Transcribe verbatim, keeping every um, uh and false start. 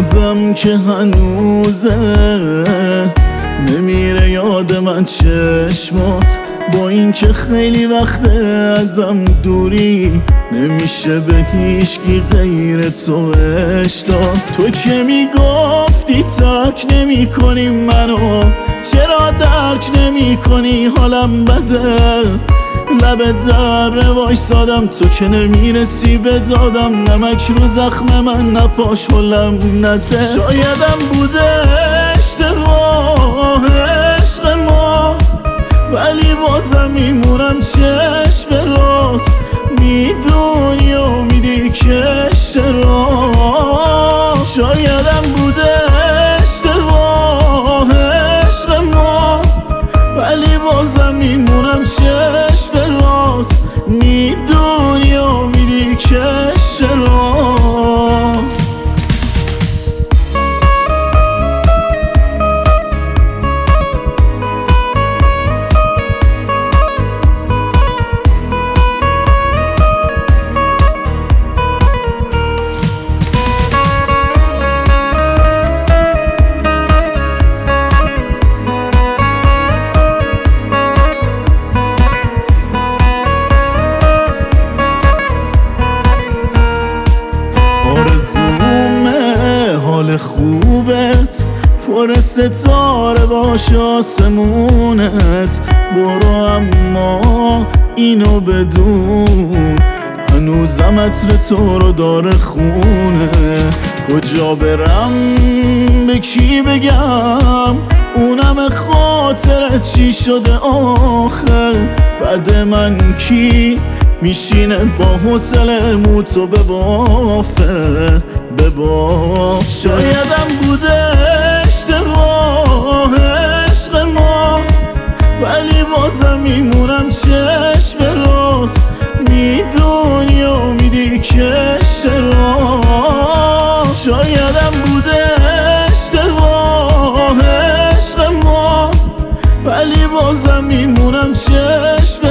بازم که هنوزه نمیره یاد من چشمات، با این که خیلی وقته ازم دوری، نمیشه به هیچکی غیر تو عشق داد. تو که میگفتی ترک نمی کنی منو، چرا درک نمی کنی حالم بده؟ لب در وایسادم تو که نمیرسی به دادم، نمک رو زخم من نپاش حلم نده. شایدم بوده اشتباه عشق ما، ولی بازم میمونم چشم برات، میدونی و میدی که اشتباه. شایدم بوده اشتباه عشق ما، ولی بازم میمونم چشم برات، میدونی و میدی که اشتباه. آرزومه حال خوبت پر ستاره باشه آسمونت، برو اما اینو بدون هنوزم عطر تو رو داره خونه. کجا برم به کی بگم اونم خاطرت چی شده آخر؟ بعد من کی میشینه با حوصله موتو به بافه به باف. شایدم بوده اشتباه عشق ما، ولی بازم میمونم چشم برات، میدونی و میدی که اشتباه. شایدم بوده اشتباه عشق ما، ولی بازم میمونم چشم